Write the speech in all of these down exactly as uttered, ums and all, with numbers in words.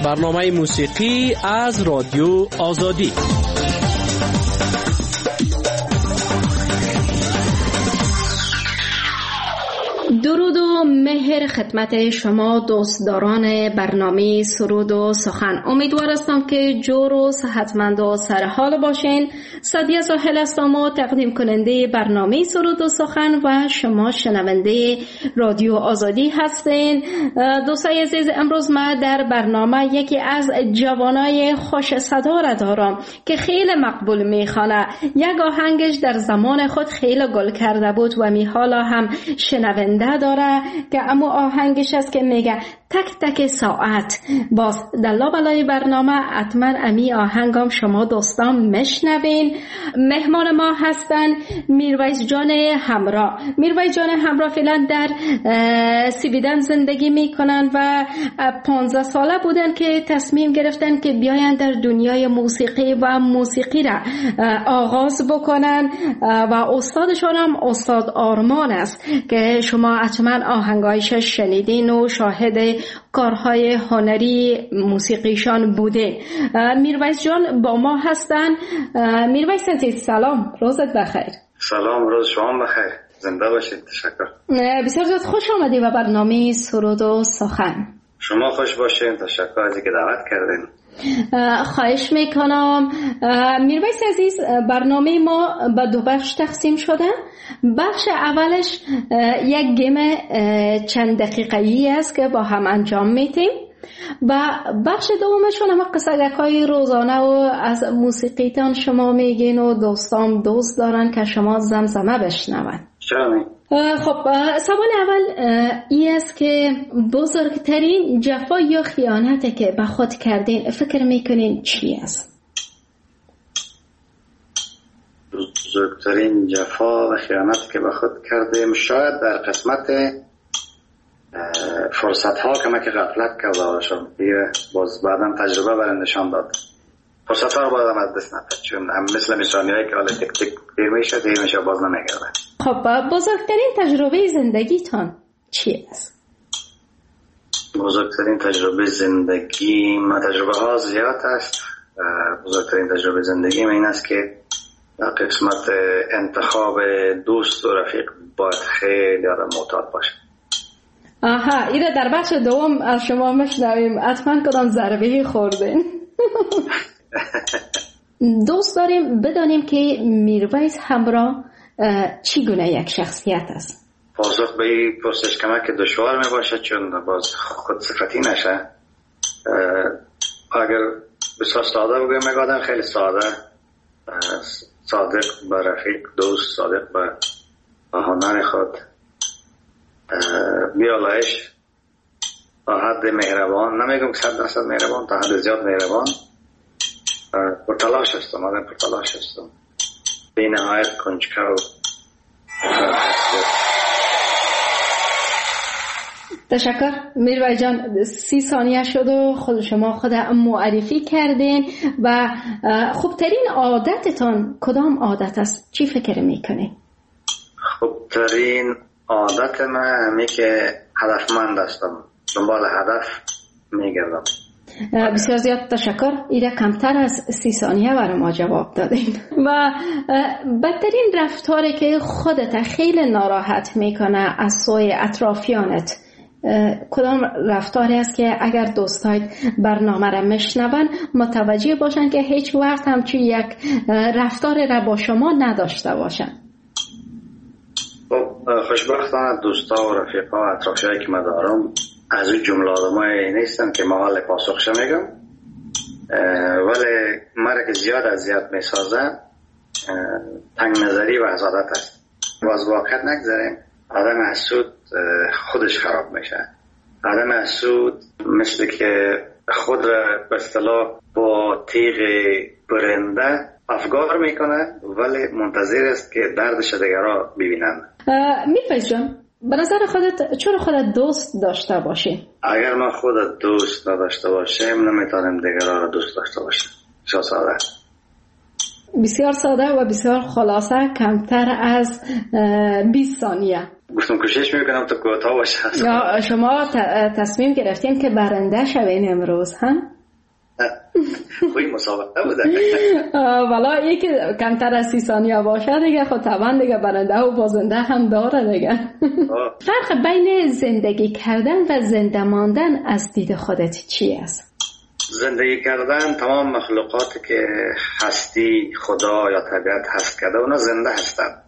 برنامه موسیقی از رادیو آزادی. درود و مهر خدمت شما دوستداران برنامه سرود و سخن. امیدوار هستم که جور و صحتمند و سرحال باشین. سعدیه ساحل هستم و تقدیم کننده برنامه سرود و سخن و شما شنونده رادیو آزادی هستین. دوستای عزیز، امروز ما در برنامه یکی از جوانای خوش صدا را دارم که خیلی مقبول میخوانه. یک آهنگش در زمان خود خیلی گل کرده بود و می حالا هم شنونده داره که اما آهنگش است که میگه تک تک ساعت. باز در لابلای برنامه حتما امی آهنگم شما دوستان مشنوین. مهمان ما هستن میرویس جان همراه. میرویس جان همراه فعلا در سیبیدن زندگی میکنن و پانزده ساله بودن که تصمیم گرفتن که بیاین در دنیای موسیقی و موسیقی را آغاز بکنن و استادشان هم استاد آرمان است که شما حتما آهنگایش شنیدین و شاهد کارهای هنری موسیقیشان بوده. میرویس جان با ما هستن. میرویس عزیز سلام، روزت بخیر. سلام، روز شما بخیر، زنده باشید. تشکر. بسیار زیاد خوش آمدی به برنامه سرود و سخن. شما خوش باشین، تشکر از اینکه دعوت کردین. خواهش میکنم. میرویس عزیز، برنامه ما به دو بخش تقسیم شده. بخش اولش یک گیم چند دقیقه‌ای است که با هم انجام میدیم و بخش دومشون هم قصه‌های روزانه و از موسیقیتان شما میگین و دوستان دوست دارن که شما زمزمه بشنون. چرا؟ خب سوال اول این است که بزرگترین جفا یا خیانتی که به خود کردین فکر میکنین چی است؟ بزرگترین جفا و خیانت که به خود کردیم شاید در قسمت فرصت ها که من که غفلت کرده باشم، دیگه باز بعدم تجربه برای نشان داد. فرصت ها رو بازم از دست نداد، چون هم مثل نشانی هایی که حالا تک تک دیر میشه دیر میشه باز نمیگرده. خب بزرگترین تجربه زندگیتان چی است؟ بزرگترین تجربه زندگی ما تجربه ها زیاد است. بزرگترین تجربه زندگی من این است که در قسمت انتخاب دوست و رفیق باید خیلی آدم معتاد باشه. آها، اینه در بخش دوم از شما مشنویم. حتما کدام ضربه خوردین؟ دوست داریم بدانیم که میرویس همراه چی گونه یک شخصیت است؟ پاسخ به این پرسش کمک که دشوار می باشه، چون باز خود صفتی نشه. اگر بسیار ساده بگویم یک آدم خیلی ساده، صادق به رفیق، دوست، صادق به هنر خود، بیالایش، تا حد مهربان، نمیگم که صد درصد مهربان، تا حد زیاد مهربان، پرتلاش هستم، آدم پرتلاش هستم، بی نهایت کنجکاو. تشکر میرویس جان. سی ثانیه شد و خود شما خود معرفی کردین و خوبترین عادتتان کدام عادت است؟ چی فکر میکنین؟ خوبترین عادت من همی که هدفمند هستم، دنبال هدف میگردم. بسیار زیاد تشکر. ایره کمتر از سی ثانیه برای ما جواب دادین. و بدترین رفتاری که خودت خیلی ناراحت میکنه از سوی اطرافیانت کدام رفتاری است که اگر دوستای برنامه را میشنون متوجه باشن که هیچ وقت همچون یک رفتار را با شما نداشته باشن؟ خوشبختانه دوستا و رفیقا و اطرافیایی که من دارم از این جمله آدمایی نیستن که محال پاسخش میگم، ولی مرا که زیاد اذیت میسازه تنگ نظری و حسادت است. باز واقعیت نگذاریم، آدم حسود خودش خراب میشه. آدم حسود مثل که خود را به اصطلاح با تیغ برنده افگار میکنه ولی منتظر است که دردش دیگرها ببینند. میرویس جان، به نظر خودت چرا خودت دوست داشته باشی؟ اگر ما خودت دوست نداشته باشیم نمیتونیم دیگرها را دوست داشته باشیم. چه ساده. بسیار ساده و بسیار خلاصه، کمتر از بیست ثانیه. گفتم کوشش میکنم تا کوتاه باشه. شما تصمیم گرفتین که برنده شوین امروز هم؟ خوی مسابقه بوده. والا این که کمتر از سی ثانیه باشه دیگه خود طبعا دیگه برنده و بازنده هم داره دیگه. فرق بین زندگی کردن و زنده ماندن از دید خودت چی است؟ زندگی کردن تمام مخلوقاتی که هستی خدا یا طبیعت هست کرده اونا زنده هستند،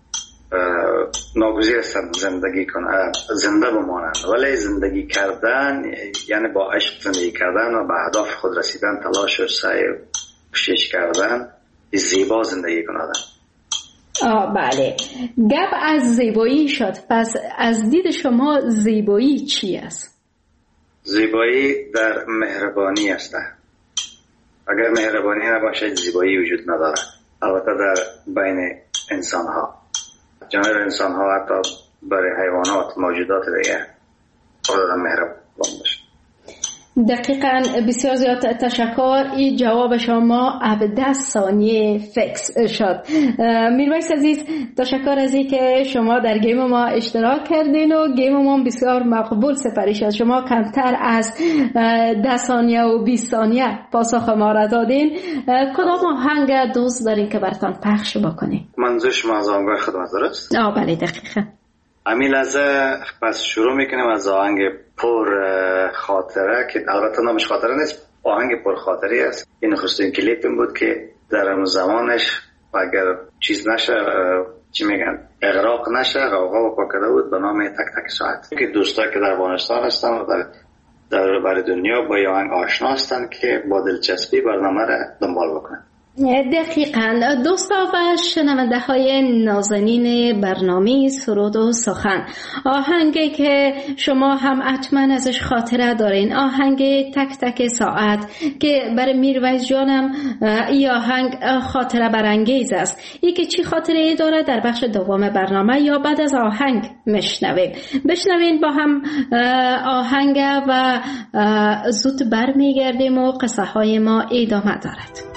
ناگزیر هستند زندگی کنند، زنده بمانند. ولی زندگی کردن یعنی با عشق زندگی کردن و به اهداف خود رسیدن، تلاش و سعی و کوشش کردن، زیبا زندگی کنند. آه بله، گپ از زیبایی شد. پس از دید شما زیبایی چی است؟ زیبایی در مهربانی است. اگر مهربانی نباشه زیبایی وجود نداره. البته در بین انسان ها، جانب انسان ها، حتی برای حیوانات، موجودات دیگه خدا مهربان باشه. دقیقاً. بسیار زیاد تشکر. این جواب شما ده ثانیه فکس شد. میرویس عزیز، تشکر از این که شما در گیم ما اشتراک کردین و گیم ما بسیار مقبول سپری شد. شما کمتر از ده ثانیه و بیست ثانیه پاسخ ما را دادین. کدام آهنگ دوست دارین که براتون پخش بکنیم؟ منظور شما از آهنگ خدمت درست؟ آه بله دقیقاً. امی لحظه پس شروع میکنیم از آهنگ پر خاطره که البته نامش خاطره نیست، آهنگ پر خاطری است. این نخستین کلیپیم بود که در اون زمانش اگر چیز نشه، چی میگن، اغراق نشه، غوغا و پاکده بود به نام تک تک ساعت. که دوستایی که در افغانستان هستن و در در بر دنیا با این آهنگ آشنا هستن که با دلچسبی برنامه را دنبال بکنن. دقیقاً. دوستا و شنونده های نازنین برنامه سرود و سخن، آهنگی که شما هم حتما ازش خاطره دارین، آهنگ تک تک ساعت که برای میرویس جانم این آهنگ خاطره برانگیز است. این که چی خاطره ای داره در بخش دوم برنامه یا بعد از آهنگ مشنویم. بشنوین با هم آهنگ و زود برمیگردیم و قصه های ما ادامه دارد.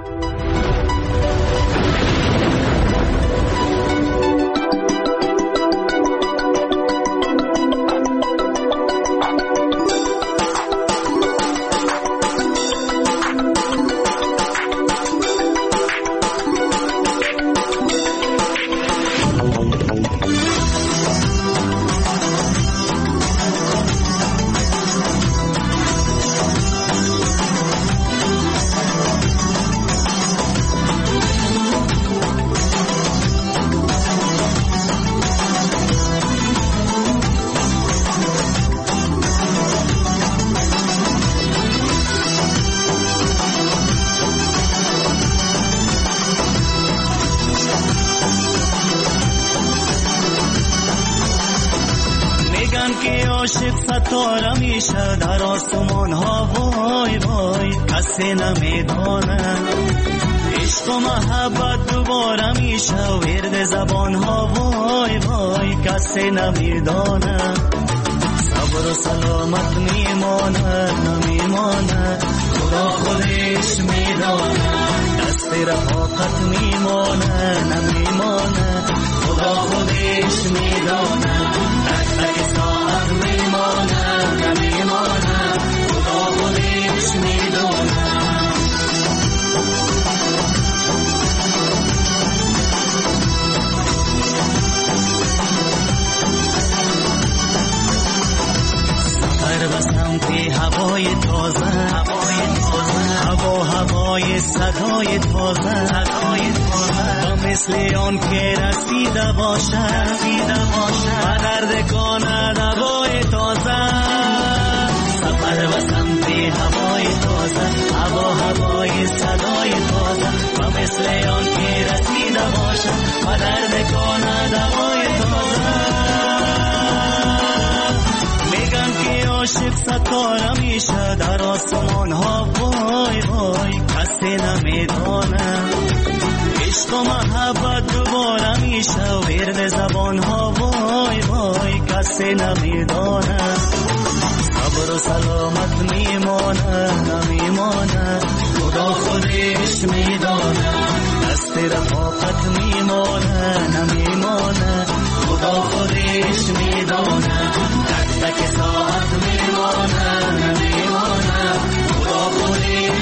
عاشق ستاره میشه در آسمان ها، وای وای کسی نمیدونه. عشق و محبت دوباره میشه ورد زبان ها، وای وای کسی نمیدونه. صبر و سلامت میمانه نمیمانه، خدا خودش میدانه. دست رفاقت میمانه نمیمانه، خدا خودش میدانه. تک تک ساعت میمانه نمیمانه، خدا خودش میدانه. سفر به سمت هوای تازه، هوای تازه، هوا هوای صدای تازه، صدای تازه. و مثل آن که رسیده باشه، رسیده باشه و درد کنه دوای تازه. سفر به سمت هوای تازه، هوا هوای صدای تازه. و مثل آن که رسیده باشه و درد کنه دوای تازه. عاشق ستاره میشه در آسمان ها، وای وای کسی نمیدانه. عشق و محبت دوباره میشه ورد زبان ها، وای وای کسی نمیدانه. صبر و سلامت میمانه نمیمانه، خدا خودش میدانه. دست رفاقت میمانه نمیمانه، خدا خودش میدانه. تک تک ساعت میمانه نمیمانه، خدا خودش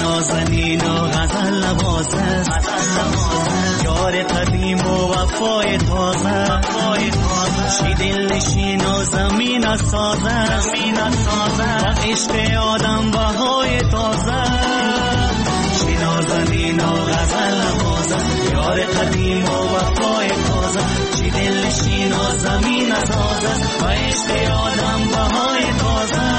نازنین و غزل نوازه یار قدیم و وفای تازه چی دل نشین و زمین سازه و عشق آدم بهای تازه چی نازنین و غزل نوازه یار قدیم و وفای تازه چی دل نشین و زمین سازه و عشق آدم بهای تازه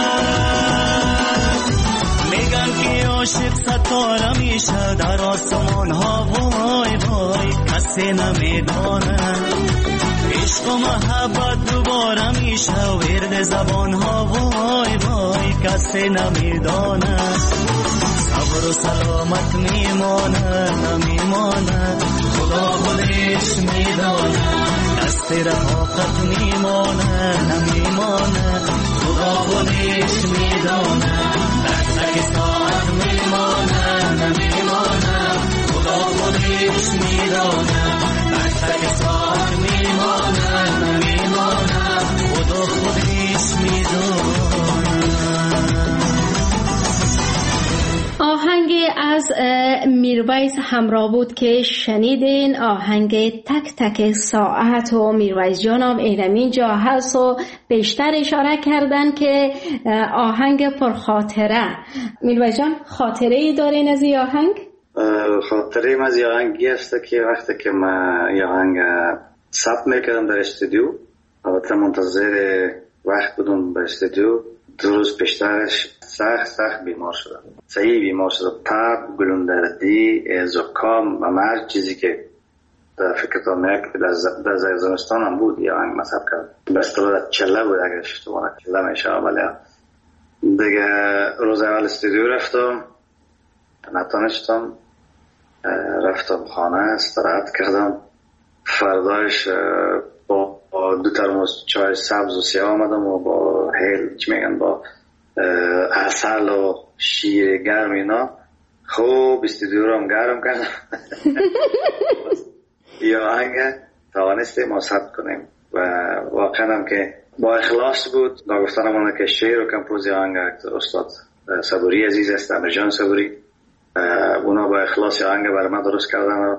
میگن که عاشق ستاره میشه در آسمان ها وای وای کسی نمیدانه عشق و محبت دوباره میشه ورد زبان ها وای وای کسی نمیدانه صبر و سلامت میمانه نمیمانه خدا خودش میدانه دست رفاقت میمانه نمیمانه خدا خودش میدانه دست که ساعت میمانه نمیمانه خدا خودش میدانه دست که ساعت میمانه نمیمانه خدا خودش میدانه. آهنگ از میرویس همراه بود که شنیدین. آهنگ تک تک ساعت و میرویس جانم اینمی جا هست و بیشتر اشاره کردن که آهنگ پرخاطره. میرویس جان خاطره ای دارین از این آهنگ؟ خاطره ای از این آهنگی است که وقتی که من این آهنگ ثبت میکردم در استودیو، البته منتظر وقت بودم در استودیو، دو روز پیشترش سخت سخت بیمار شدم، صحیح بیمار شدم، تب، گلوندردی، زکام و هر چیزی که در فکرتان میاد که در زمستان هم بود یا آهنگ مصحب کرد به اصطلاح چله بود اگر اشتباه چله میشه. ولی دیگه روز اول استودیو رفتم نتانستم، رفتم خانه استراحت کردم، فردایش با دو ترموز چای سبز و سیاه آمدم و با هیل چی میگن با عسل و شیر گرم اینا خوب استودیو رو هم گرم کردم یا آهنگ توانستیم ما ثبت کنیم و واقعا هم که با اخلاص بود. با گفتنم اونه که شعر و کمپوزی آهنگ استاد صبوری عزیز است، امرجان صبوری، اونا با اخلاص آهنگ برای من درست کردن و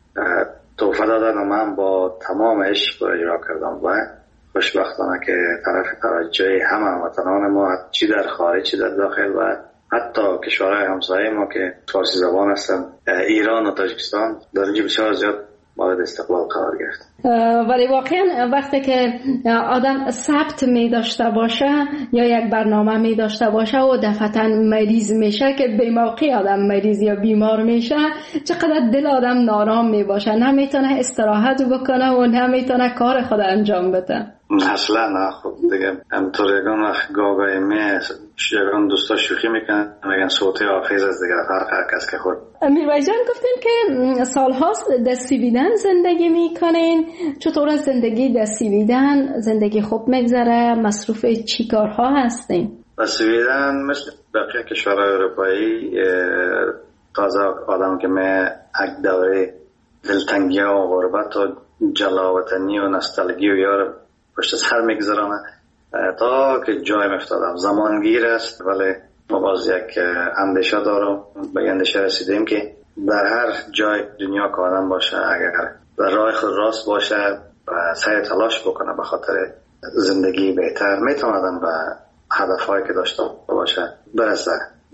توفه دادن و من با تمام عشق رو اجرا کردم و خوشبختانه که طرف توجه همه وطنان ما چی در خارج چی در داخل و حتی کشورهای همسایه ما که فارسی زبان هستن، ایران و تاجیکستان، در اینجا بسیار زیاد مورد استقبال قرار گرفت. ولی واقعا وقتی که آدم ثبت می داشته باشه یا یک برنامه می داشته باشه و دفعتا مریض میشه که به موقع آدم مریض یا بیمار میشه چقدر دل آدم نارام می باشه، نمیتونه استراحت بکنه و نمیتونه کار خود انجام بده. اصلا نه. خب دیگه همطور یکان وقت گاگای می یکان دوستا شوخی میکنن میگن صوتی حافظ از دیگه فرق هر کس که خود. میرویس جان گفتین که سالهاست دستی بیدن زندگی میکنین، چطور از زندگی دستی بیدن زندگی خوب میگذره؟ مصروف چی کارها هستین؟ دستی بیدن مثل بقیه کشورهای اروپایی تازه آدم که می اک دوره دلتنگی و غربت و جلاوطنی و نستالگی و یار پشت سر میگذرانه تا که جای مفتادم. زمانگیر است ولی ما باز یک اندیشه دارم، به اندیشه رسیدیم که در هر جای دنیا که آدم باشه اگر در راه خود راست باشه و سعی تلاش بکنه به خاطر زندگی بهتر میتونه آدم به هدفهایی که داشته باشه برسه.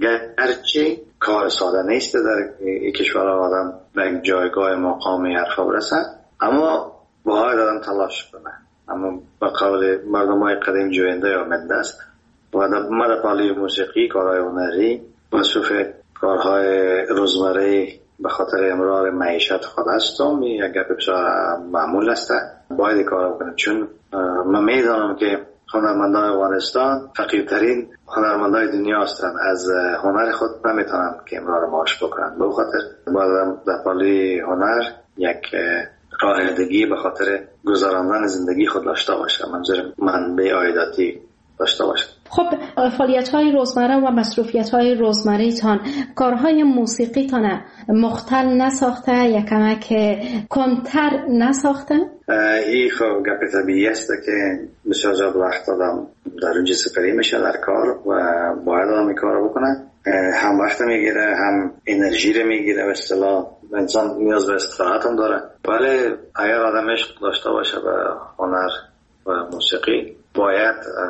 گرچه کار ساده نیست در این کشور آدم به یک جایگاه مقامی حرفا برسه، اما باید آدم تلاش کنه. اما به قول مردم های قدیم جوینده یا منده است و در مدپالی موسیقی، کارهای هنری، مصروف کارهای روزمره به خاطر امرار معیشت خود هستم. یک گپ بسیار معمول است، باید کار بکنم چون من میدانم که هنرمندان افغانستان فقیرترین هنرمندان دنیا هستند، از هنر خود نمیتونن که امرار معاش بکنن. به خاطر باید در پالی هنر یک قاعدگی به خاطر گذراندن زندگی خود داشته باشه. منظور منبع عایداتی داشته باشد. خب فعالیت‌های روزمره و مصروفیت‌های روزمره‌تان کارهای موسیقیتان مختل نساخته یا کمک کنتر نساخته؟ این خب گپ طبیعی است که بسیار زیاد وقت آدم در اونجا سپری میشه در کار و باید آدم کار رو بکنه، هم وقت میگیره هم انرژی رو میگیره، به اصطلاح انسان نیاز به استراحت هم داره. ولی اگر آدم عشق داشته باشه به هنر و موسیقی باید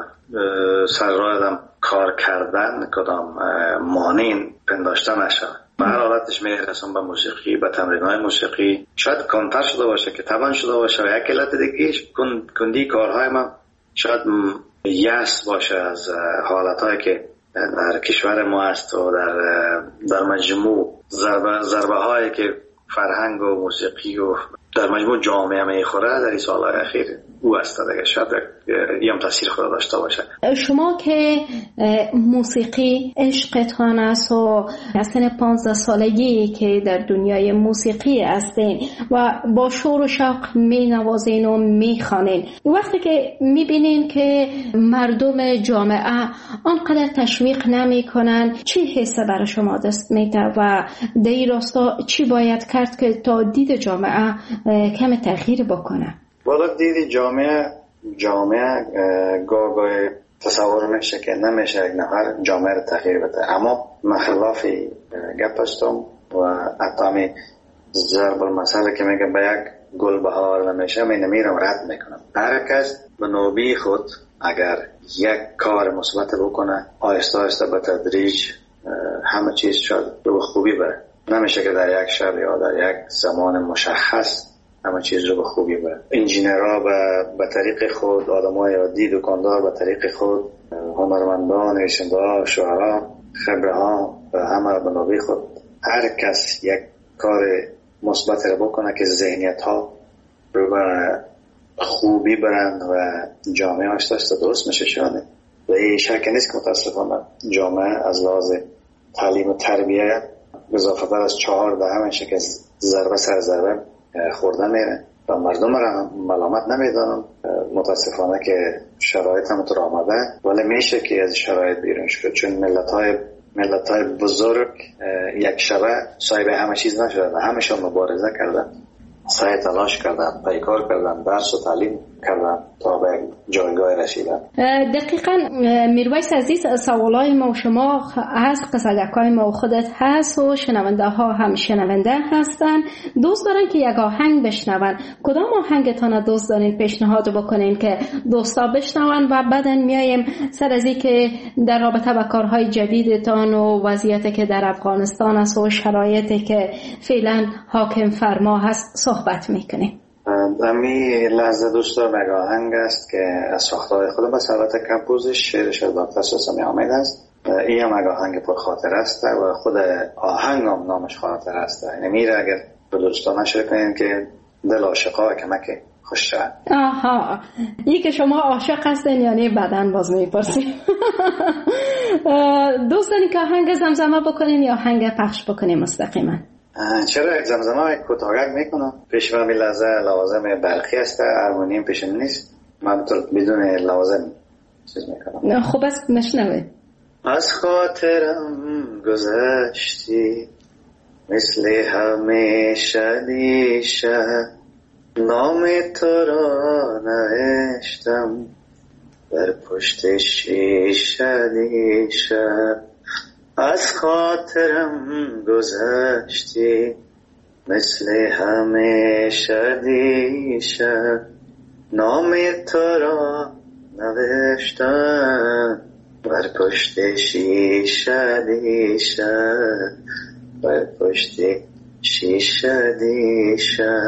سر راه آدم کار کردن کدام مانع پنداشته نشه. به هر حالتش میرسم به موسیقی، به تمرین‌های موسیقی. شاید کنتر شده باشه که تبان شده باشه و یک علت دیگه کندی کارهای من شاید یأس باشه از حالتهایی که در کشور ما است و در در مجموع ضربه ضربه هایی که فرهنگ و موسیقی و در مجموع جامعه میخوره در این سالهای اخیر او است دیگه، شاید یه تاثیر خود داشته باشه. شما که موسیقی عشقتان است و از سن پانزده سالگی که در دنیای موسیقی هستین و با شور و شوق می نوازین و می خوانین، وقتی که می بینین که مردم جامعه آنقدر تشویق نمی کنن، چی حس برای شما دست میده و در این راستا چی باید کرد که تا دید جامعه کم تغییر بکنه؟ والا دیدی جامعه جامعه گاه گاه تصور میشه که نمیشه یک نفر جامعه رو تغییر بده، اما مخلاف گپ هستم و اتامی ضرب المثل که میگه به یک گل بهار نمیشه من نمیرم رد میکنم. هر کس به نوبی خود اگر یک کار مثبت بکنه آهسته آهسته به تدریج همه چیز شاید به خوبی بره. نمیشه که در یک شب یا در یک زمان مشخص همه چیز رو به خوبی بره. انجینرها به به طریق خود، آدمای عادی دکاندار به طریق خود، هنرمندان، نویسنده‌ها، شاعرها، خبره‌ها همه به نوبه خود هر کس یک کار مثبت رو بکنه که ذهنیت‌ها رو به خوبی برند و جامعه آشته آشته درست میشه شانه. و این شک نیست که متاسفانه جامعه از لحاظ تعلیم و تربیت اضافه تر از چهار دهم میشه که ضربه سر ضربه خوردن میره و مردم را ملامت نمیدانم. متاسفانه که شرایط هم تو آمده، ولی میشه که از شرایط بیرون شد، چون ملت های ملت های بزرگ یک شبه صاحب همه چیز نشدن و همشون مبارزه کردن، سعی تلاش کردن، پیکار کردن، درس و تعلیم کردن تا به جایگاه رسیدن. دقیقاً میرویس عزیز، سوالای ما و شما از قصدکای ما و خودت هست و شنونده ها هم شنونده هستن، دوست دارن که یک آهنگ بشنون. کدام آهنگتان دوست دارین پیشنهاد بکنین که دوستا بشنون و بعداً میایم سر از این که در رابطه با کارهای جدیدتان و وضعیتی که در افغانستان است و شرایطی که فعلا حاکم فرما هست صحبت میکنیم. امی لحظه دوست دارم یک آهنگ است که از ساخته‌های خودم بس البته کمپوزش شعرش از دکتر ساسمی حامد است. این هم یک آهنگ پر خاطر است و خود آهنگ هم نامش خاطر است. یعنی میره اگر به دوستان نشر کنین که دل عاشقا کمک خوش شد. آها، این که شما عاشق هستین یعنی بعداً باز میپرسیم. دوست دارین که آهنگ زمزمه بکنین یا آهنگ پخش بکنین مستقیما؟ چرا یک زمزمه یک کوتاهک میکنم. پیش من لحظه لوازم برقی است، هارمونیم پیش نیست، من بدون لوازم چیز میکنم. خوب است مشنوید. از خاطرم گذشتی مثل همیشه دیشه، نام تو را نوشتم بر پشت شیشه دیشه. از خاطرم گذشتی مثل همیشه دیشه، نام تو را نوشتم بر پشت شیشه دیشه، بر پشت شیشه دیشه.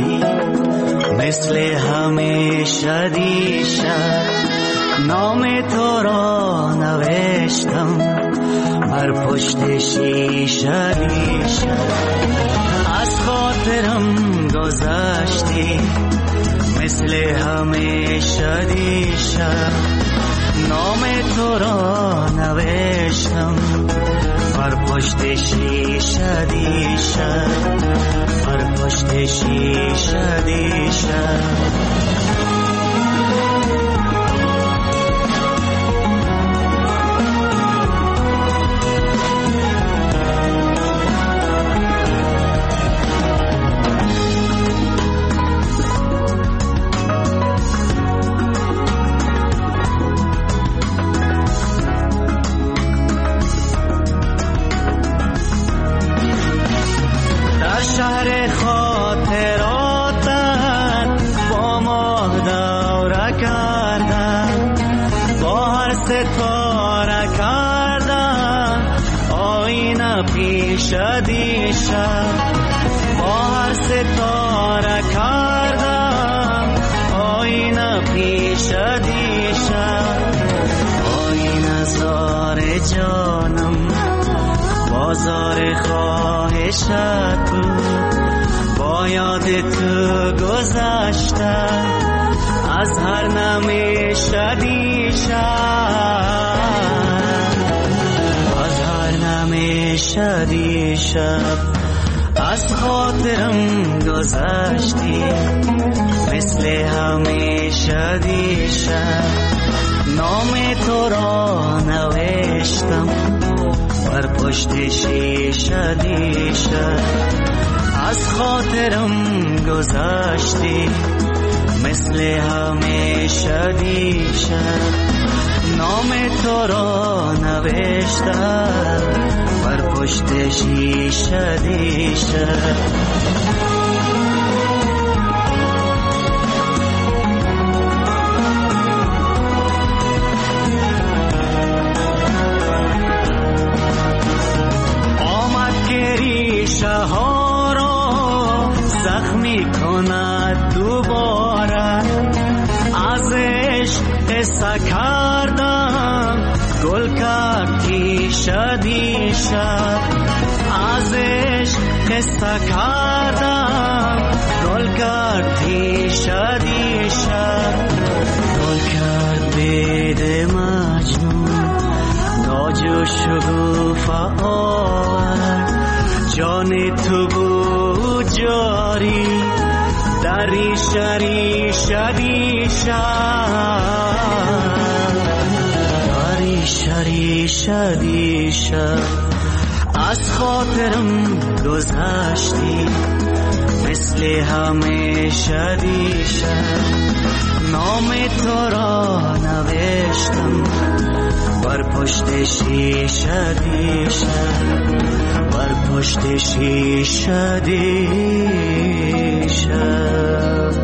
گذشتی مثل همیشه دیشب نام تو را نوشتم بر پشت شیشه دیشب از خاطرم گذشتی مثل همیشه دیشب نام تو را نوشتم بر پشت شیشه دیشب بر پشت شیشه دیشب شهر خاطراتت با ما دوره کردن با هر ستاره کردن آینه پیش دیشب با هر ستاره کردن آینه پیش دیشب آینه زار جانم بازار خواهشت بود با یاد تو گذشته از هر نمیشه دیشب از هر نمیشه دیشب از خاطرم گذشتی مثل همیشه دیشب نام تو را نوشتم بر پشت شیشه دیشب از خاطرم گذشتی مثل همیشه دیشب نام تو را نوشتم بر پشت شیشه دیشب ریشه ها را زخمی کند دوباره از عشق قصه کردم گل کردی شدیشب از عشق قصه کردم گل کردی شدیشب گل کرد بید مجنون تاج و شگوفه آورد جان تو بود جاری در ریشه ریشه دیشب در ریشه ریشه دیشب از خاطرم گذشتی مثل همیشه دیشب نام تو را نوشتم بر پشت شیشه دیشب بر پشت شیشه دیشب.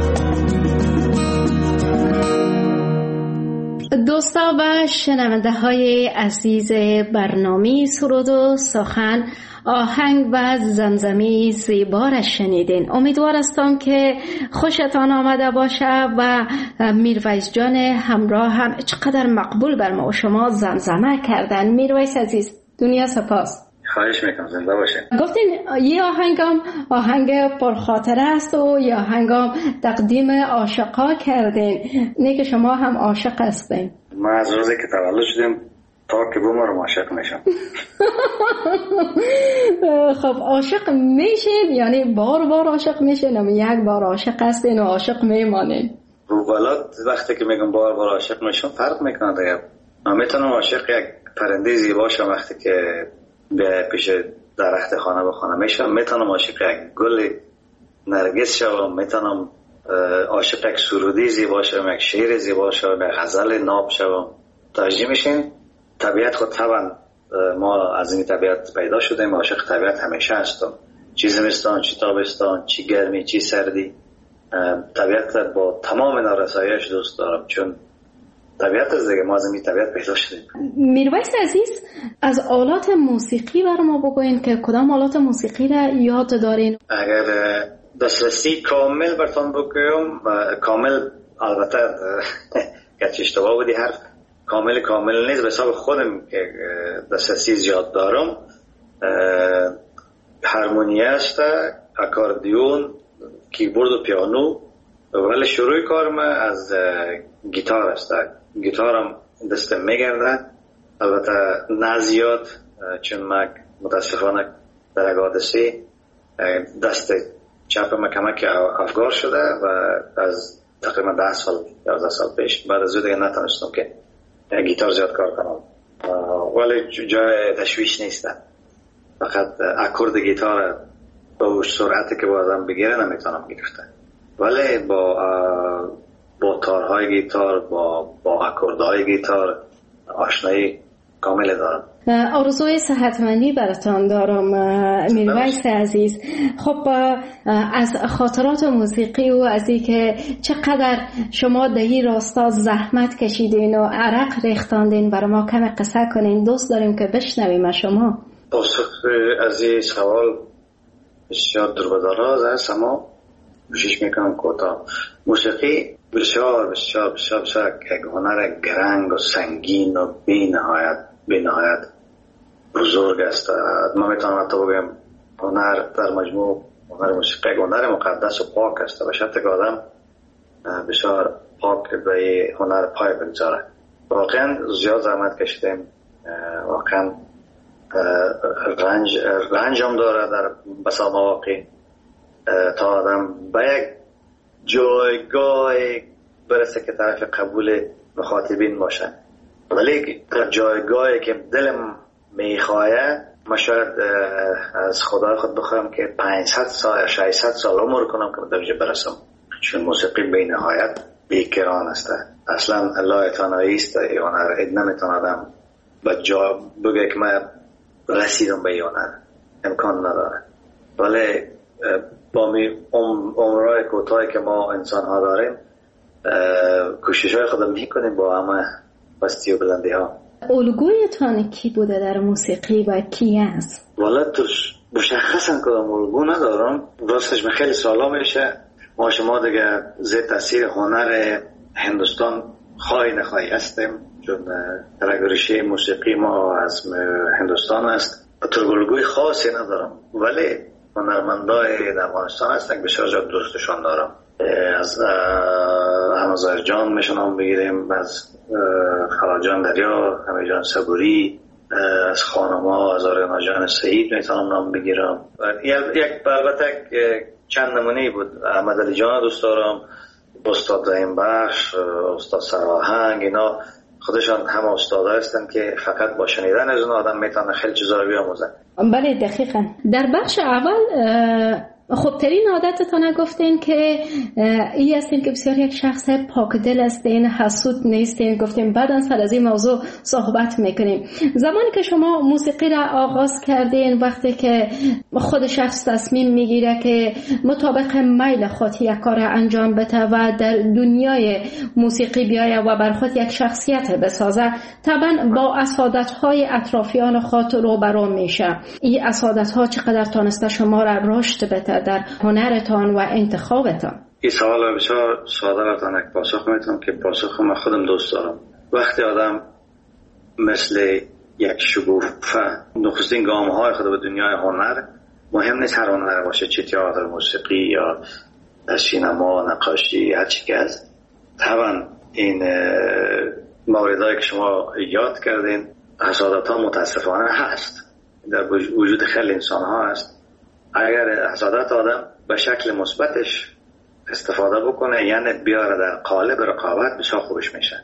دوستا و شنونده های عزیز برنامه سرود و سخن آهنگ و زمزمه زیبا را شنیدین. امیدوار هستم که خوشتان آمده باشه و میرویس جان همراه هم چقدر مقبول بر ما و شما زمزمه کردن. میرویس عزیز دنیا سپاس. خواهش میکنم، زنده باشه. گفتین یه آهنگم آهنگ پرخاطره است و یه آهنگم تقدیم عاشقا کردین. نه که شما هم عاشق هستین؟ ما از روزی که تولد شدیم تا که بمارم عاشق میشم. خب عاشق میشین یعنی بار بار عاشق میشین یا یک بار عاشق هستین و عاشق میمانین؟ رو بالا وقتی که میگم بار بار عاشق میشم فرق میکنه دیگه. من میتونم عاشق یک پرنده زیبا شم وقتی که به پیش درخت خانه به خانه میشم، میتونم عاشق یک گل نرگس شوم، میتونم عاشق یک سرودی زیبا شوم، یک شعر زیبا شوم، یک غزل ناب شوم. ترجیح میشین طبیعت خود طبعا ما از این طبیعت پیدا شدیم، عاشق طبیعت همیشه هستم، چی زمستان چی تابستان چی گرمی چی سردی. طبیعت با تمام نارساییش دوست دارم چون طبیعت از دیگه ما از این طبیعت پیدا شدیم. میرویس عزیز از آلات موسیقی بر ما بگوین که کدام آلات موسیقی را یاد دارین؟ اگر دسترسی کامل برتان بگویم، کامل البته گرچه اشتباه بودی حرف، کامل کامل نیست، به حساب خودم که دسترسی زیاد دارم. هارمونی است، اکاردیون، کیبورد و پیانو، ولی شروع کارم از گیتار است. گیتارم دستم میگرده، البته نه زیاد، چون من متاسفانه در اگادسی دست چپم کمک افگار شده و از تقریبا ده سال یازده سال پیش بعد از او دیگه نتونستم که گیتار زیاد کار کنم، ولی جای تشویش نیست. فقط اکورد گیتار با سرعتی که با آدم بگیره نمیتونم گرفته، ولی با با تارهای گیتار، با با اکوردهای گیتار آشنایی کامل دارم. آرزوی صحتمندی براتان دارم میرویس عزیز. خب از خاطرات موسیقی و از اینکه چقدر شما در این راستا زحمت کشیدین و عرق ریختاندین برای ما کم قصه کنین، دوست داریم که بشنویم از شما. پاسخ از این سوال بسیار دربدراز است، اما کوشش میکنم کوتاه. موسیقی بسیار بسیار بسیار بسیار یک هنر گرنگ و سنگین و بی نهایت بی نهایت بزرگ است. ما میتونم حتی بگم هنر در مجموع هنر موسیقی یک هنر مقدس و پاک است و شرط که آدم بسیار پاک به هنر پای بگذاره. واقعا زیاد زحمت کشیدیم، واقعا رنج رنج هم داره در بسا مواقع تا آدم به یک جایگاه برسه که طرف قبول مخاطبین باشه، ولی در جایگاهی که دلم میخواه ما شاید از خدا خود بخواهم که پانصد سال یا ششصد سال عمر کنم که به درجه برسم، چون موسیقی بی نهایت بیکران است. اصلا الله تنهایی است، هنر نمیتونه آدم به جا بگه که من رسیدم به هنر، امکان نداره. ولی با عمرهای کوتاهی که ما انسان ها داریم کوشش های خودم میکنیم با همه پستی و بلندی ها. الگویتان کی بوده در موسیقی و کی است؟ والا تو مشخصا کدام الگو ندارم، راستش من خیلی سالا میشه ما شما دیگه زیر تاثیر هنر هندوستان خواهی نخواهی هستیم، چون ترگرشی موسیقی ما از هندوستان است. تو الگوی خاصی ندارم، ولی هنرمندای در افغانستان هستن بسیار زیاد دوستشان دارم. از همزار جان میشنم بگیریم، از خلاجان دریا، همه جان صبوری، از خانما از آریانا جان سعید میتونم نام بگیرم. یک البته چند نمونه بود. احمد علی جان دوست دارم، استاد رحیم بخش، استاد سراهنگ، اینا خودشان هم استاد هستن که فقط با شنیدن از اون آدم میتونه خیلی چیزا رو بیاموزه. بله دقیقاً. در بخش اول خب ترین عادتتان گفتین که این هستین که بسیار یک شخص پاکدل هستین، حسود نیستین، گفتین بعداً سر از این موضوع صحبت میکنیم. زمانی که شما موسیقی را آغاز کردین، وقتی که خود شخص تصمیم میگیره که مطابق میل خود یک کار انجام بده و در دنیای موسیقی بیایه و بر خود یک شخصیت بسازه، طبعا با اسادت‌های اطرافیان خود روبرو میشه. این اسادت‌ها چقدر تانسته شما را رشد بده در هنرتان و انتخابتان؟ این سوال بسیار ساده براتون یک پاسخ میتونم که پاسخ من خودم دوست دارم. وقتی آدم مثل یک شگوفه نخستین گام های خود به دنیای هنر، مهم نیست هر هنر باشه، چه تئاتر، موسیقی یا سینما، نقاشی، هر چی که هست. طبعا این موردهایی که شما یاد کردین حسادت ها متاسفانه هست، در وجود خیلی انسان ها هست. اگر حسادت آدم به شکل مثبتش استفاده بکنه، یعنی بیاره در قالب رقابت، بسیار خوبش میشه.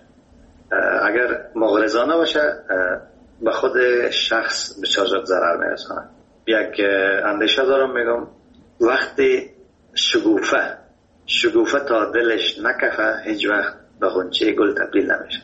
اگر مغرضانه باشه به خود شخص بسیار زیاد ضرر میرسونه. یک اندیشه دارم میگم وقتی شگوفه شگوفه تا دلش نکفه هیچ وقت به غنچه گل تبدیل نمیشه.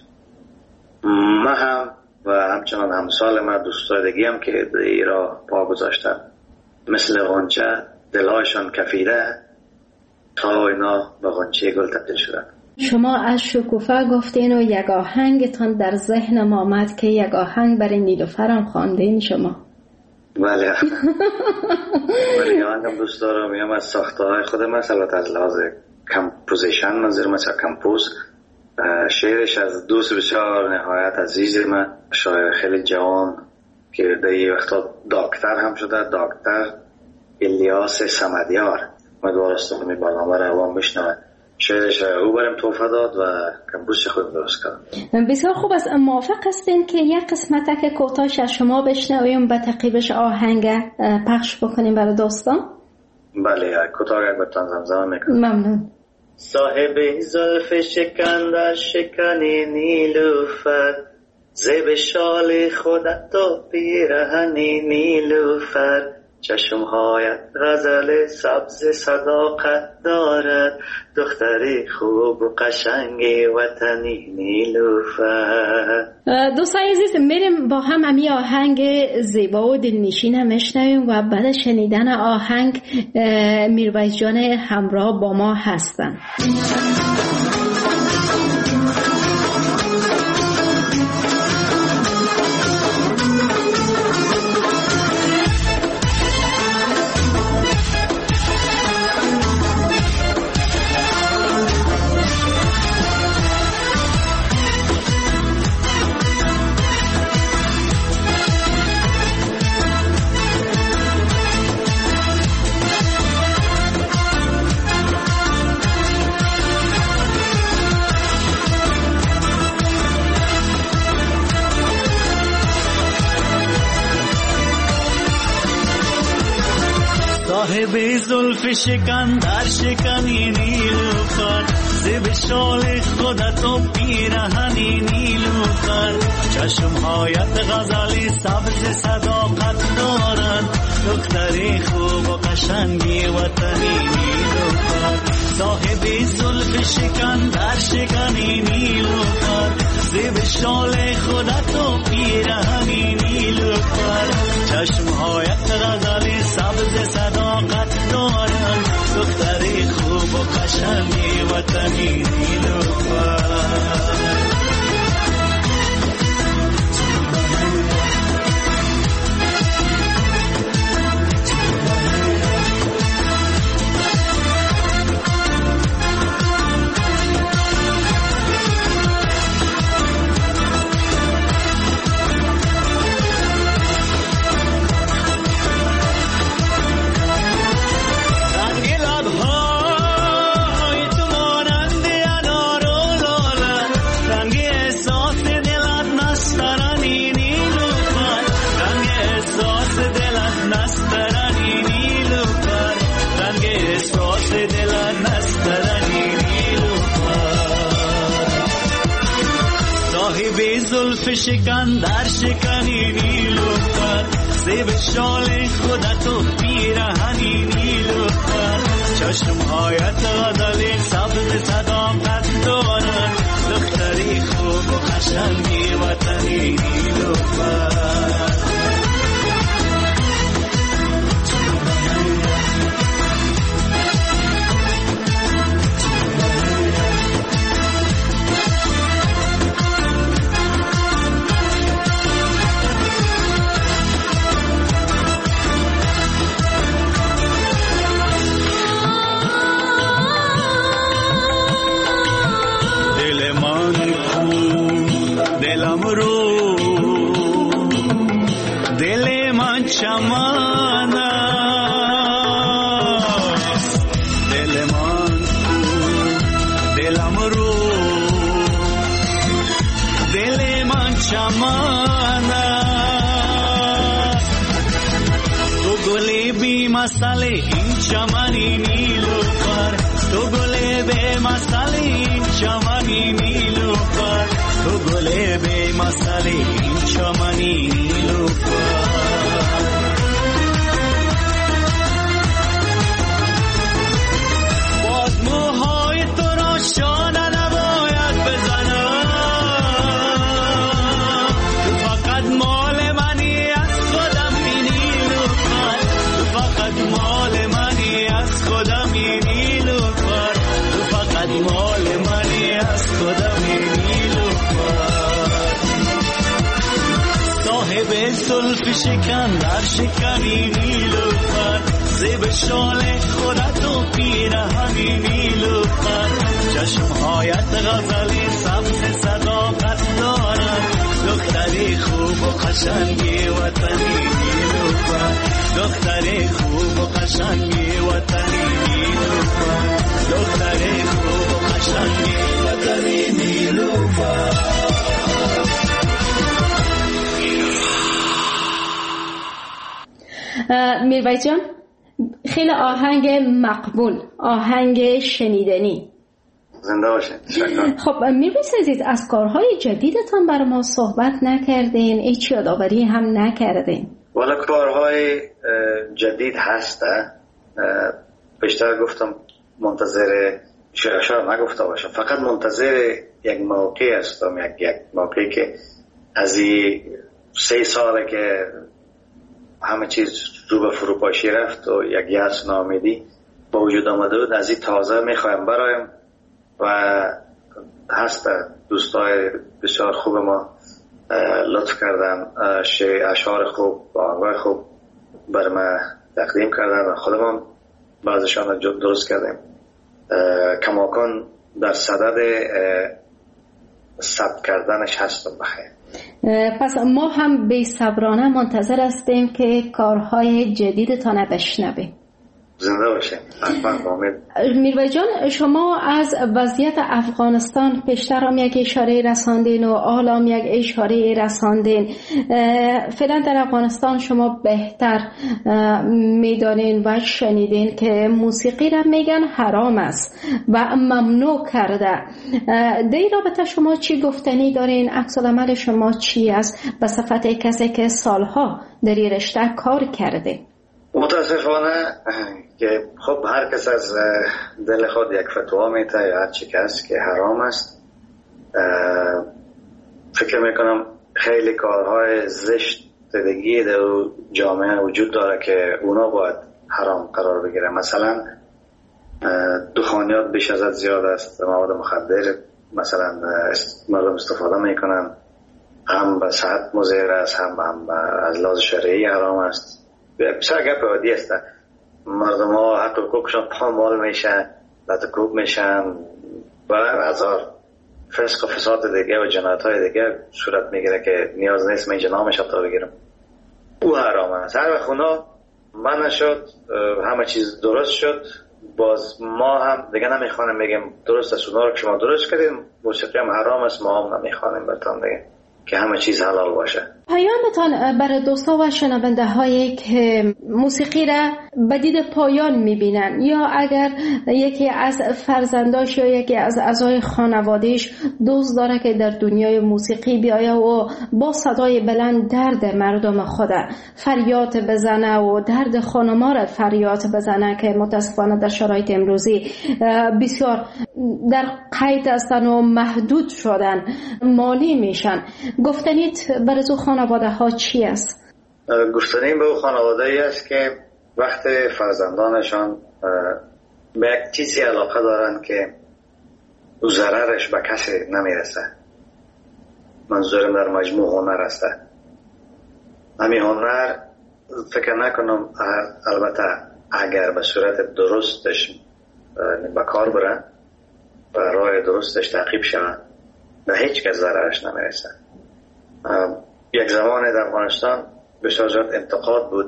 من هم و همچنان همسال من دوستای دیگه هم که ایرا پا گذاشتن مثل غنچه دلهایشان کفیده تا اینا به غنچه گل تبدیل شدن. شما از شکوفه گفتین و یک آهنگتان در ذهنم آمد که یک آهنگ برای نیلوفرم خواندین شما. بله ولی من هم دوست دارم میام از ساخته های خود مثلا از لحاظ کمپوزیشن منظور مثلا کمپوز شعرش از دوست بسیار نهایت عزیز من، شاعر خیلی جوان که در یه وقتا دکتر هم شده، دکتر الیاس صمدیار. امیدوارم این برنامه رو عوام بشنون. شعرش او برام تحفه داد و کمپوزش خود درست کرد. بسیار خوب است. موافق هستین که یک قسمت که کوتاهش از شما بشنویم به تعقیبش آهنگ پخش بکنیم برای دوستان؟ بله کوتاه یک بتان زمزمه میکنم. ممنون. صاحب زلف شکن در شکن نیلوفر، زیب شال خودت تو پیرهن نیلوفر، چشمهایت غزل سبز صداقت دارد، دختری خوب و قشنگی وطنی نیلوفر. دوستان عزیز میریم با هم امی آهنگ زیبا و دلنشین هم میشنویم و بعد شنیدن آهنگ میرویس جان همراه با ما هستن. صاحب زلف شکن در شکنی نیلوفر، زیب شال خودت و پیرهنی نیلوفر، چشمهایت غزلی سبز صداقت دارند، دختری خوب و قشنگی وطنی نیلوفر. صاحب زلف شکن در شکنی نیلوفر، زیب شال خودت و پیرهنی نیلوفر، چشمهایت غزلی سبز صداقت دارند، دختری خوب و قشنگی وطنی نیلوفر. زلف شکن در شکنی نیلوفر، زیب شال خودت و پیرهنی نیلوفر، چشمهایت غزل سبز صداقت دارند، دختری خوب و قشنگی وطنی نیلوفر. دلم رو دل من چمان است، دل من دلم رو دل من چمان است، تو گلی بی مسئله این چمنی نیلوفر، تو گلی بی مسئله این چمنی نیلوفر، تو گله به مسئله این چمنی نیلوفر. باز موهای تو را شانه نباید بزنم، تو فقط مال منی از خودم این نیلوفر، تو فقط مال منی از خودم این نیلوفر، تو فقط مال منی از خودم این نیلوفر. صاحب زلف شکن در شکنی نیلوفر زیب شال خودتو پیرهنی نیلوفر چشمهایت غزلی سبز صداقت دارد دختری خوب و قشنگی وطنی نیلوفر دختری خوب و قشنگی وطنی نیلوفر دختری خوب و قشنگی وطنی نیلوفر. میرویس جان، خیلی آهنگ مقبول، آهنگ شنیدنی. زنده باشین. خب میرویس عزیز، از کارهای جدیدتان برای ما صحبت نکردین، هیچ یادآوری هم نکردین. والا کارهای جدید هسته، بیشتر گفتم منتظر شاید نگفته باشم، فقط منتظر یک موقع هستم، یک یک موقعی که از این سه ساله که همه چیز رو به فروپاشی رفت و یک یأس ناامیدی با وجود آمده بود، از این تازه میخوایم برایم و هست دوستای بسیار خوب ما لطف کردن، اشعار خوب با آهنگای خوب بر ما تقدیم کردن و خودمان بعضشان درست کردیم. کماکان در صدد ثبت کردنش هستم. بخیر. پس ما هم بی صبرانه منتظر هستیم که کارهای جدیدتان بشنویم. زنده باشیم. میرویس جان، شما از وضعیت افغانستان پیشتر هم یک اشاره رساندین و حالا هم یک اشاره رساندین. فعلا در افغانستان شما بهتر میدانین و شنیدین که موسیقی را میگن حرام است و ممنوع کرده. در این رابطه شما چی گفتنی دارین؟ عکس العمل شما چی است به صفت کسی که سالها در این رشته کار کرده؟ متاسفانه که خب هر کس از دل خود یک فتوا میته یا هر چی کس که حرام است. فکر میکنم خیلی کارهای زشت دیگه در جامعه وجود داره که اونا باید حرام قرار بگیره. مثلا دخانیات بیش از حد زیاد است، مواد مخدر مثلا مردم استفاده میکنن، هم به صحت مضر است، هم, هم از لحاظ شرعی حرام است. بسیار گپ عادی است. مردم ها حتی کوکشان پامال میشن، لطکوب میشن و هزار فسق و فساد دیگه و جنایت های دیگه صورت میگیره که نیاز نیست من اینجا نامش حتی بگیرم. او حرام است. هر وقت اونا من شد همه چیز درست شد، باز ما هم دیگه نمیخوانیم بگیم درست است اونا رو که شما درست کردیم، موسیقی هم حرام است، ما هم نمیخوانیم برتان دیگه که همه چیز حلال باشه. پیامتان برای دوستا و شنونده هایی که موسیقی را به دید پایان میبینن یا اگر یکی از فرزنداش یا یکی از اعضای خانوادهش دوست داره که در دنیای موسیقی بیایه و با صدای بلند درد مردم خود فریاد بزنه و درد خانما را فریاد بزنه که متاسفانه در شرایط امروزی بسیار در قید هستن و محدود شدن، مالی میشن، گفتنید برای او خانواده ها چی است؟ گفتنیم به او خانواده ای است که وقت فرزندانشان به یک چیزی علاقه دارن که او ضررش به کسی نمیرسه. منظورم در مجموع هنر است. همین هنر فکر نکنم، البته اگر به صورت درستش به کار برن و راه درستش تعقیب شون به هیچ کس ضررش نمیرسه. یک زمان در افغانستان بسیار زیاد انتقاد بود،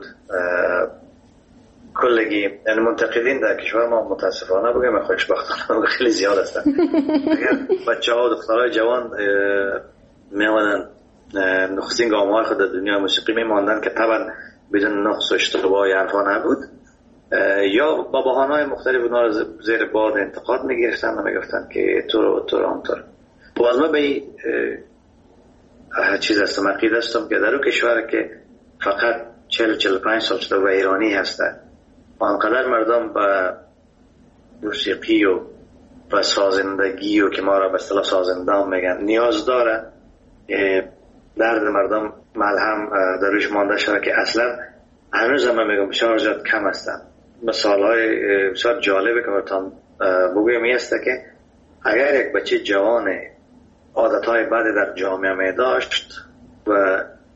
کلگی یعنی منتقدین در کشور ما متاسفانه بگم خوشبختانه خیلی زیاد هستن. اگر بچه ها و دخترهای جوان میمانن نخستین گام‌های خود در دنیا موسیقی میماندن که طبعا بدون نقص و اشتباه حرفا نبود، یا با بهانه‌های مختلف اونا رو زیر باد انتقاد میگرفتن و میگفتن که تو رو تو رو آنطور. باز ما به چیز هستم، عقیده هستم که در اون کشور که فقط چهل چهل و پنج سال شده و ایرانی هستن، آنقدر مردم به موسیقی و به سازندگی و که ما را به اصطلاح سازندان میگن نیاز داره، درد مردم ملهم در روش مانده شده که اصلا هنوز هم میگم بسیار زیاد کم هستن. مثالهای بسیار جالبه که براتون بگویم این است که اگر یک بچه جوان عادتهای بد در جامعه می داشت و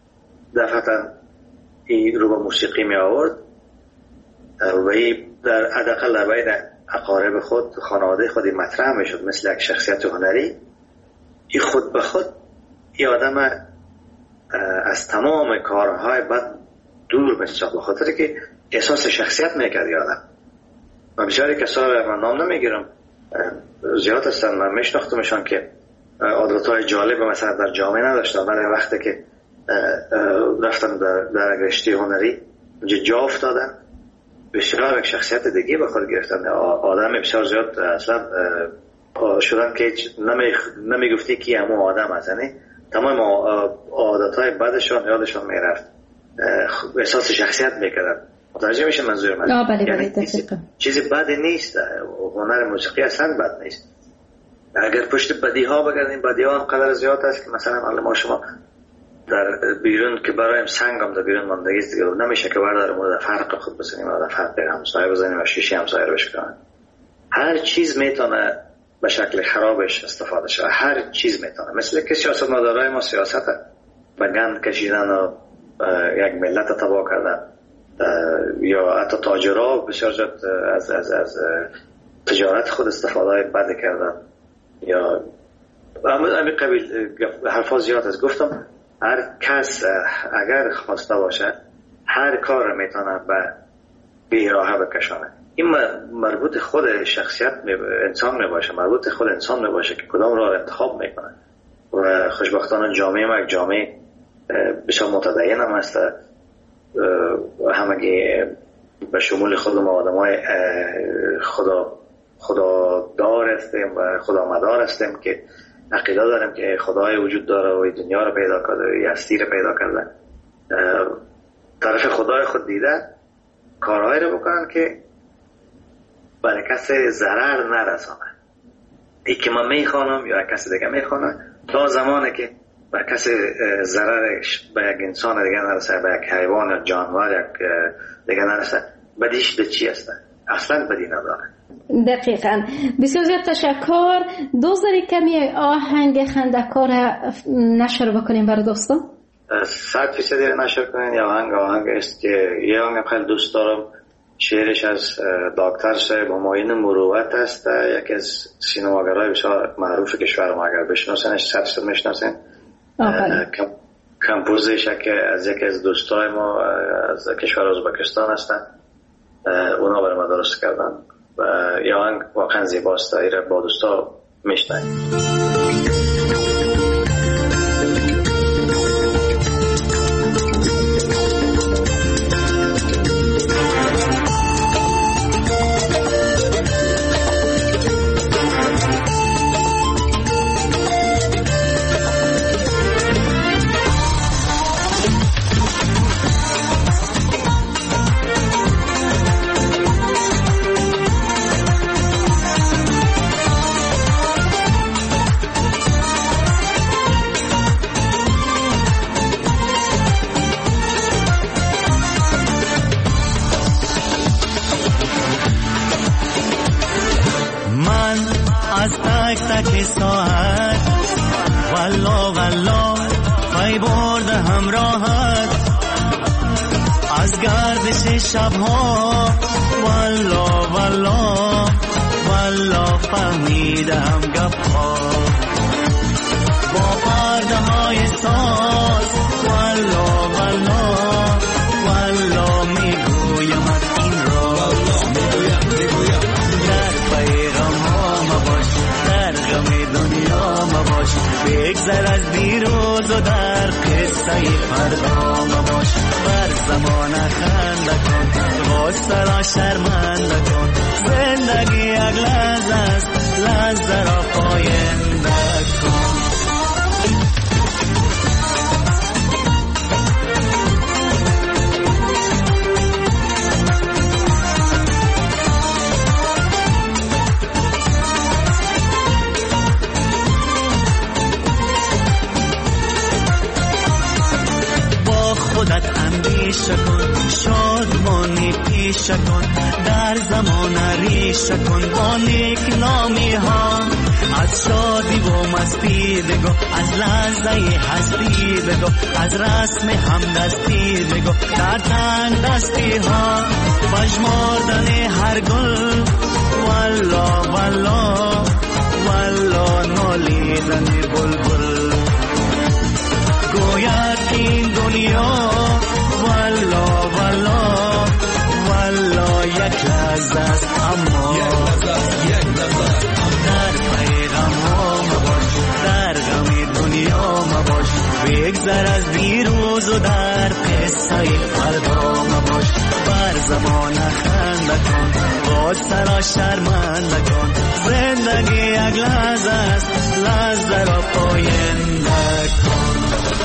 دفعتا این رو با موسیقی می آورد و این در حداقل در بین اقارب خود خانواده خودی مطرح می شد مثل یک شخصیت هنری. این خود به خود این آدم از تمام کارهای بد دور می شد، به خاطر که احساس شخصیت می کرد آدم. و بسیاری کسا من نام نمیگیرم زیاد هستن، من میشناختمشان که عادتهای جالب مثلا در جامعه نداشتن، ولی وقتی که رفتن در, در رشته هنری جا افتادن بسیار یک شخصیت دیگه به خود گرفتن. آدم بسیار زیاد اصلا شدن که نمی, نمی گفتی که همون آدم هست، یعنی تمام عادتهای بدشان یادشان میرفت، احساس شخصیت میکردن. متوجه میشه منظور من؟ آه بله بله یعنی چیزی بدی نیست، هنر موسیقی اصلا بد نیست. اگر پشت بدی ها بگردیم، بدی ها انقدر زیاد است که مثلا ما شما در بیرون که برایم سنگ هم در بیرون ماندگی است دیگه، نمیشه که برداریم و در فرق خود بزنیم و در فرق همسایه بزنیم و شیشه همسایه رو بشکنیم. هر چیز میتونه به شکل خرابش استفاده شد، هر چیز میتونه، مثل که سیاست مدارای ما سیاست به گند کشیدن و یک ملت تباه کردن، یا حتی تاجرها بسیار جد از, از, از تجارت خود استفاده بد کردن، یا همین قبیل حرفا زیاد است. گفتم هر کس اگر خواسته باشه هر کار میتونه به بیراهه بکشانه. این مربوط خود شخصیت انسان میباشه، مربوط خود انسان میباشه که کدام راه انتخاب میکنه. و خوشبختانه جامعه ما یک جامعه بسیار متدین هم هست، همگی به شمول خود ما آدم های خدا خدا دار هستیم و خدا مدار هستیم که عقیده داریم که خدای وجود داره و دنیا رو پیدا کرده و هستی رو پیدا کرده. طرف خدای خود دیده کارهایی رو بکنن که برای کسی ضرر نرسانه. ای که من میخوانم یا کسی دیگه میخوانه، تا زمانی که بر کسی ضررش به یک انسان دیگه نرسه، به یک حیوان یا جانور یک دیگه نرسه، بدیش به چی هسته؟ اصلا بدی نداره. دقیقاً. بسیار زیاد تشکر. دوست داری کمی آهنگ خنده‌کار نشر بکنیم برای دوستان؟ صد فیصدی نشر کنین. یا آهنگ آهنگ است که یه آهنگ خیلی دوست دارم، شعرش از دکتر صاحب همایون مروت است، یکی از سینماگرای بسیار معروف کشور ما، اگر بشناسنش صد صد میشناسن. کمپوزش که از یکی از دوستای ما از کشور ازبکستان هستن، اونا برای ما درست کردن و یه آهنگ واقعا زیباست. ایره با دوستا میشنیم. شبها والا والا والا فهمیدم گپها با پرده های ساز، والا والا والا میگویم این راز، در پیغام ها مباش، در غم دنیا مباش، بگذر از دیروز و در قصه فردا مباش، بر زمان خنده کن، غصه را شرمنده کن، زندگی یک لحظه است، لحظه را پاینده کن. خودت اندیشه کن، شادمانی پیشه کن، در زمان ریشه کن با نیک نامی ها، از شادی و مستی بگو، از لحظه هستی بگو، از رسم همدستی بگو، در تن دستی ها بشمردن هر گل، والا والا والا نالیدن بلبل. گوید این دنیا والا والا والا یک لحظه است، اما در پیغام ها مباش، در غم دنیا مباش، بگذر از دیروز و در قصه فردا مباش. بر زمان خنده کن، باز سرا شرمنده کن، زندگی یک لحظه است، لحظه را پاینده کن.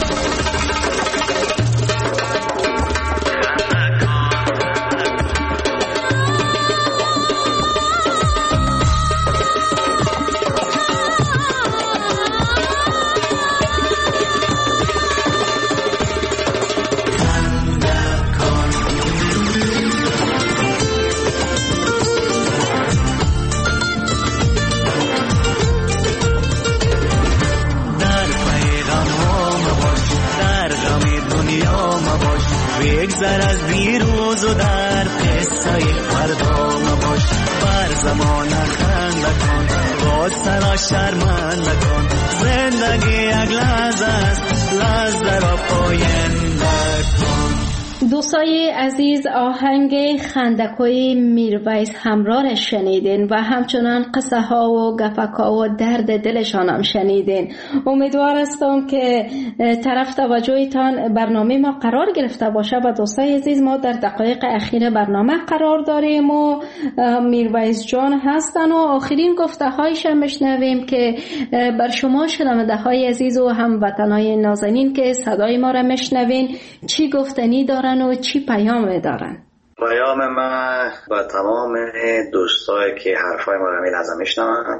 بگذر از دیروز و در قصه فردا مباش. بر زمان خنده کن، باز سرا شرمنده کن، زندگی یک لحظه است، لحظه را پاینده کن. دوستای عزیز، آهنگ خندکوی میرویس همراه را شنیدین و همچنان قصه ها و گفک ها و درد دلشان هم شنیدین. امیدوار هستم که طرف توجهتان برنامه ما قرار گرفته باشه. و دوستای عزیز، ما در دقایق اخیر برنامه قرار داریم و میرویس جان هستن و آخرین گفته هایش هم بشنویم که بر شما شنونده های عزیز و هموطنای نازنین که صدای ما را میشنوین چی گفتنی دارن و چی پیام دارن؟ پیام من با تمام دوستایی که حرفای ما را می لحظه میشنون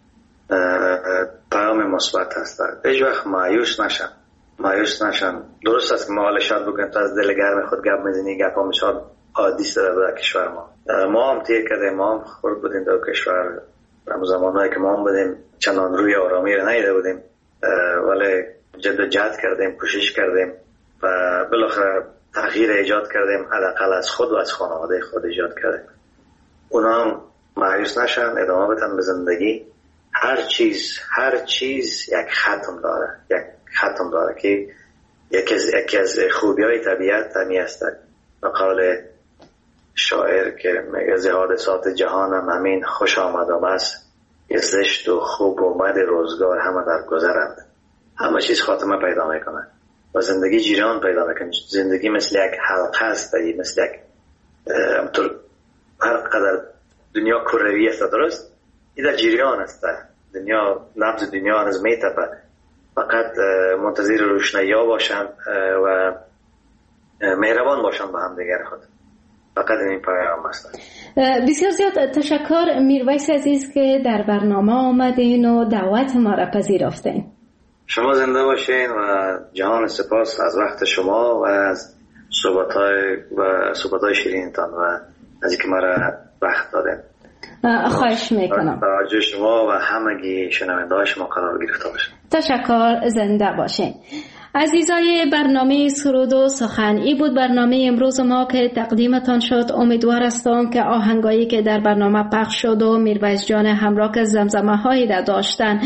پیام مثبت هست. هیچ وقت مایوس نشن، مایوس نشن. درست است که ما حال شاد بکنیم، تو از دل گرم خود گپ میزنی، گپ هم شاد عادی سر در کشور ما. ما هم تیر کردیم، ما هم خورد بودیم در کشور. در زمانهایی که ما هم بودیم چندان روی آرامی را نیده بودیم، ولی جد و جهد کردیم، کوشش کردیم و بالاخره تغییر ایجاد کردیم. حداقل از خود و از خانواده خود ایجاد کردیم. اونا هم مایوس نشن، ادامه بدن به زندگی. هر چیز هر چیز یک ختم داره، یک ختم داره که یکی از یکی از خوبی‌های طبیعت همی است. به قول شاعر که میگه حادثات جهان هم همین خوش آمدم است، یه زشت و خوب و بد روزگار همه در گذرند. همه چیز خاتمه پیدا میکنه و زندگی جریان پیدا میکنه. زندگی مثل یک حلقه است، مثل یک همطور هر قدر دنیا کروی است، درست؟ این در جریان است. دنیا نبض دنیا هنوز میتپه. فقط منتظر روشنایی ها باشن و مهربان باشن به هم دیگر خود. فقط این پیام است. بسیار زیاد تشکر میرویس عزیز که در برنامه آمدین و دعوت ما را پذیرفتین. شما زنده باشین و جهان سپاس از وقت شما و از صحبت‌های و صحبت‌های شیرینتان و از اینکه ما را وقت دادین. خواهش میکنم. توجه شما و همگی شنونده‌های شما قرار گرفته باشه. تشکر، زنده باشین. عزیزای برنامه سرود و سخن، ای بود برنامه امروز ما که تقدیمتان شد. امیدوار هستم که آهنگایی که در برنامه پخش شد و میرویس جان همراه که زمزمه هایی را داشتن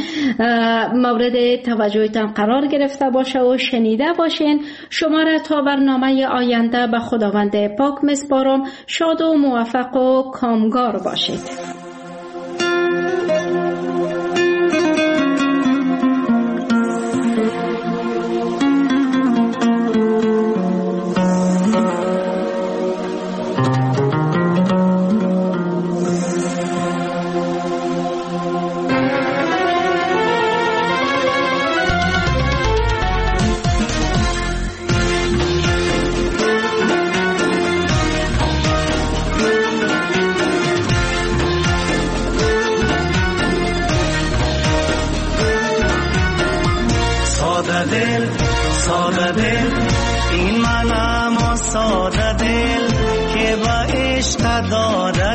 مورد توجهتان قرار گرفته باشه و شنیده باشین. شما را تا برنامه آینده به خداوند پاک میسپارم. شاد و موفق و کامگار باشید.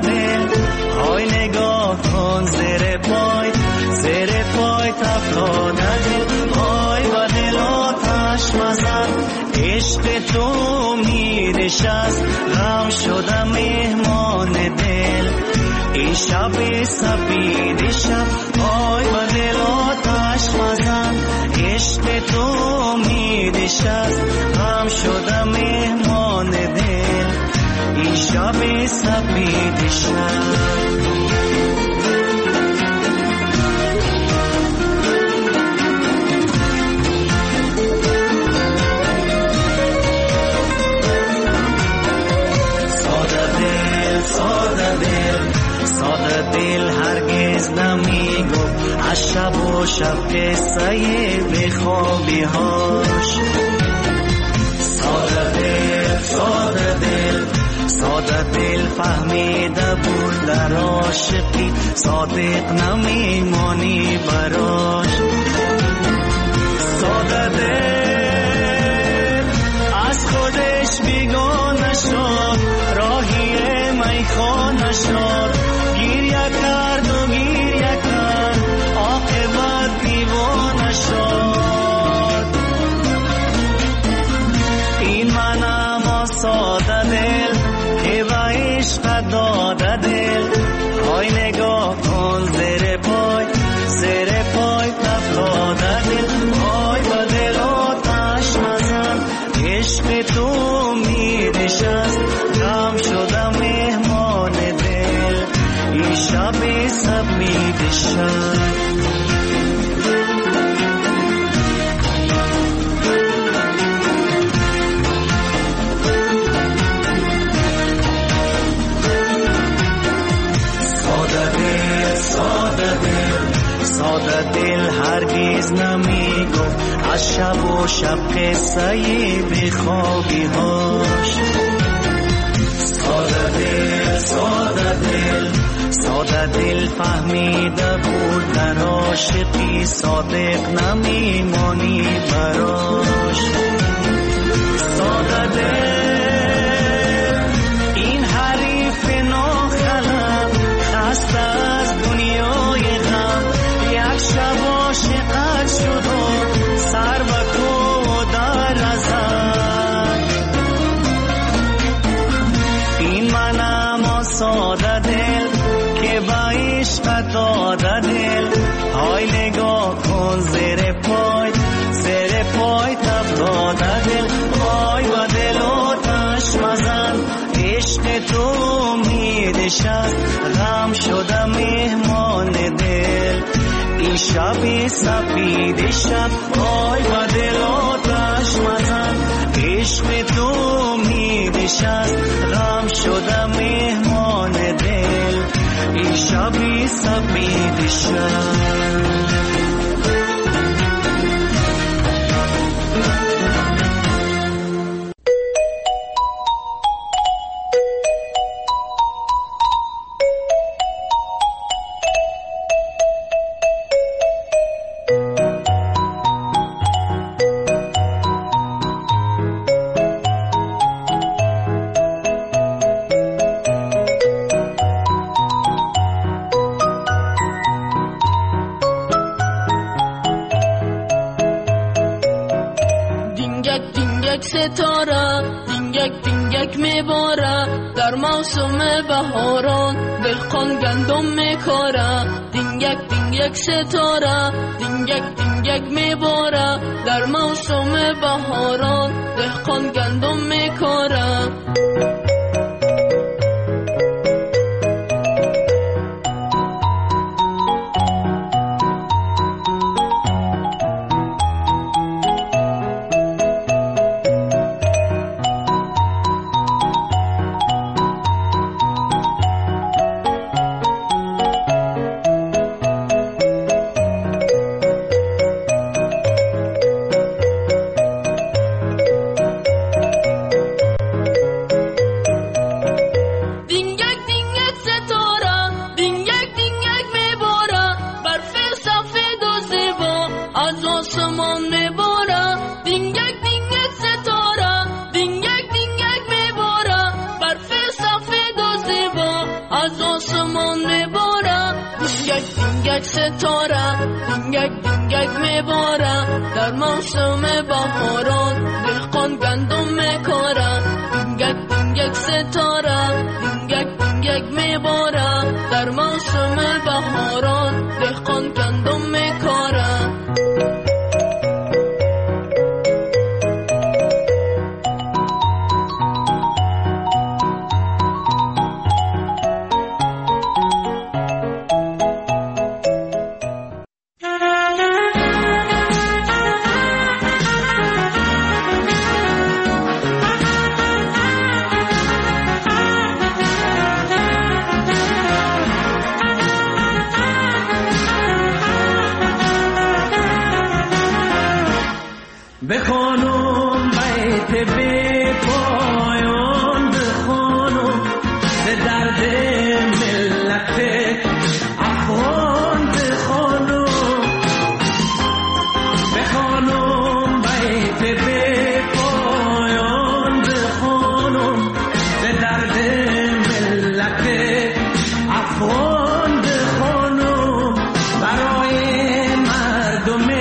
های نگاه کن زیر پای، زیر پای تفتاد تو می نشست غم شدم مهمان دل این شب سپید شب آی با دل آتش مزن عشق تو می نشست غم شدم مهمان دل این شب سپید شب ساده دل هرگز نمیگفت از شب و شب قصه بخوابی هاش ساده دل ساده دل ساده دل فهمیده بود در عاشقی صادق نمیمانی براش ساده دل از خودش بیگانه شد راهی میخانه شد گریه کرد و گریه کرد عاقبت دیوانه شد این منم ساده دل که به عشق داده دل های نگاه کن زیر پای زیر پای تفتاده دل های با دل آتش مزن عشق تو می نشست غم شدم مهمان دل این شب سپید شب ساده دل هرگز نمیگفت از شب و شب قصه بخوابی هاش ساده دل ساده دل ساده دل فهمیده بود در عاشقی صادق نمیمانی براش ساده دل این حریف ناخلم خسته از دنیای غم یک شب عاشقت شد و سر به کو در ازم این منم ساده دل که با عشق داده دل های نگاه کن زیر پای زیر پای تب داده دل های با دل آتش مزن عشق تو می نشست غم شدم مهمان دل این شب سپید شب آی با دل آتش مزن عشق تو می نشست غم شدم مهمان دل این شب سپید شب ستاره دینگک دینگک میباره در موسم بهاران دلخان گندم میکاره دینگک دینگک ستاره دینگک دینگک میباره در موسم بهاران دلخان گندم میکاره ستاره دینگک دینگک میباره در موسم بهاران دهقان گندم میکاره دینگک دینگک ستاره دینگک دینگک میباره در موسم بهاران دهقان گندم میکاره بخوانم بیت بی پایان بخوانم به درد ملت افغان بخوانم بخوانم بیت بی پایان بخوانم به درد ملت افغان بخوانم برای مردم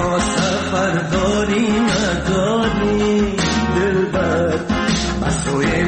سفر داری نداری دلبر بسوی